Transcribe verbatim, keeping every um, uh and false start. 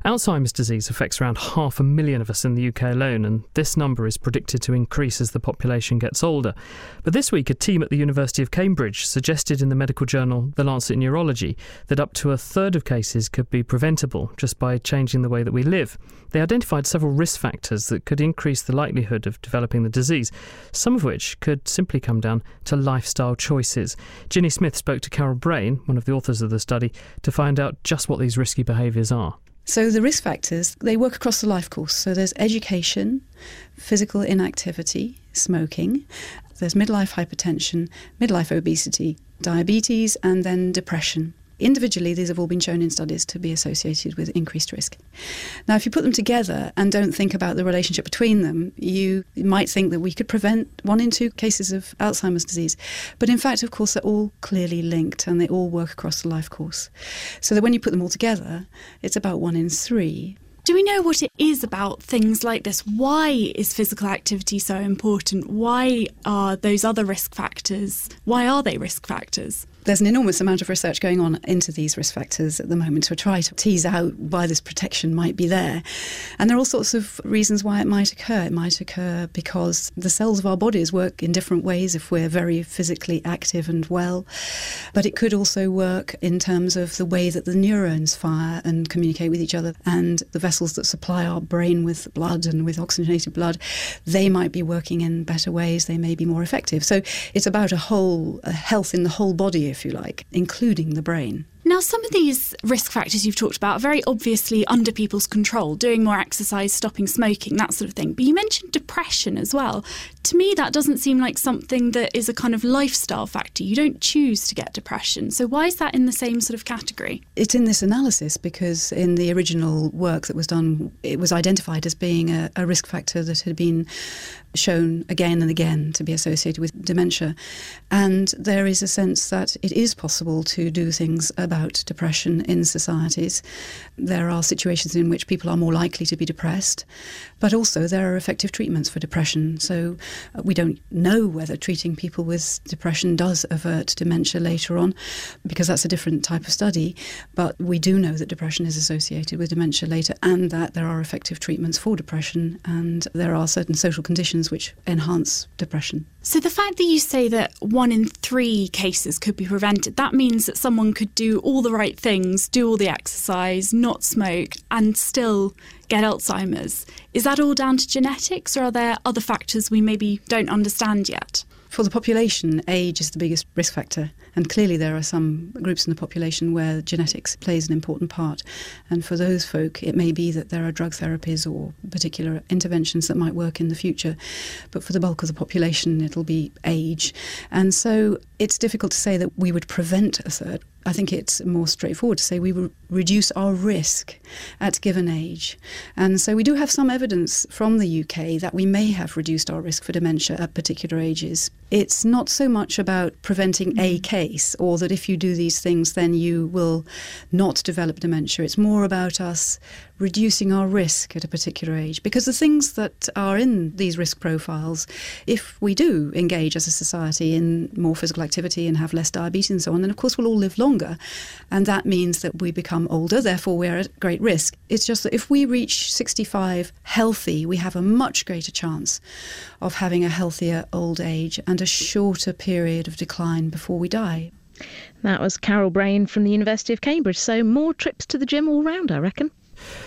Alzheimer's disease affects around half a million of us in the U K alone, and this number is predicted to increase as the population gets older. But this week, a team at the University of Cambridge suggested in the medical journal The Lancet Neurology that up to a third of cases could be preventable just by changing the way that we live. They identified several risk factors that could increase the likelihood of developing the disease, some of which could simply come down to lifestyle choices. Ginny Smith spoke to Carol Brain, one of the authors of the study, to find out just what these risky behaviours are. So the risk factors, they work across the life course. So there's education, physical inactivity, smoking, there's midlife hypertension, midlife obesity, diabetes, and then depression. Individually, these have all been shown in studies to be associated with increased risk. Now, if you put them together and don't think about the relationship between them, you might think that we could prevent one in two cases of Alzheimer's disease. But in fact, of course, they're all clearly linked and they all work across the life course. So that when you put them all together, it's about one in three. Do we know what it is about things like this? Why is physical activity so important? Why are those other risk factors, why are they risk factors? There's an enormous amount of research going on into these risk factors at the moment to try to tease out why this protection might be there. And there are all sorts of reasons why it might occur. It might occur because the cells of our bodies work in different ways if we're very physically active and well. But it could also work in terms of the way that the neurons fire and communicate with each other, and the vessels that supply our brain with blood and with oxygenated blood, they might be working in better ways. They may be more effective. So it's about a whole a health in the whole body, if you like, including the brain. Now, some of these risk factors you've talked about are very obviously under people's control, doing more exercise, stopping smoking, that sort of thing. But you mentioned depression as well. To me, that doesn't seem like something that is a kind of lifestyle factor. You don't choose to get depression. So why is that in the same sort of category? It's in this analysis because in the original work that was done, it was identified as being a, a risk factor that had been shown again and again to be associated with dementia. And there is a sense that it is possible to do things about depression in societies. There are situations in which people are more likely to be depressed, but also there are effective treatments for depression. So uh, we don't know whether treating people with depression does avert dementia later on, because that's a different type of study. But we do know that depression is associated with dementia later, and that there are effective treatments for depression, and there are certain social conditions which enhance depression. So the fact that you say that one in three cases could be prevented, that means that someone could do all the right things, do all the exercise, not smoke, and still get Alzheimer's. Is that all down to genetics, or are there other factors we maybe don't understand yet? For the population, age is the biggest risk factor, and clearly there are some groups in the population where genetics plays an important part. And for those folk, it may be that there are drug therapies or particular interventions that might work in the future. But for the bulk of the population, it'll be age. And so it's difficult to say that we would prevent a third. I think it's more straightforward to say we would reduce our risk at given age. And so we do have some evidence from the U K that we may have reduced our risk for dementia at particular ages. It's not so much about preventing a case, or that if you do these things then you will not develop dementia. It's more about us reducing our risk at a particular age. Because the things that are in these risk profiles, if we do engage as a society in more physical activity and have less diabetes and so on, then of course we'll all live longer. And that means that we become older, therefore we're at great risk. It's just that if we reach sixty-five healthy, we have a much greater chance of having a healthier old age and a shorter period of decline before we die. That was Carol Brain from the University of Cambridge. So more trips to the gym all round, I reckon.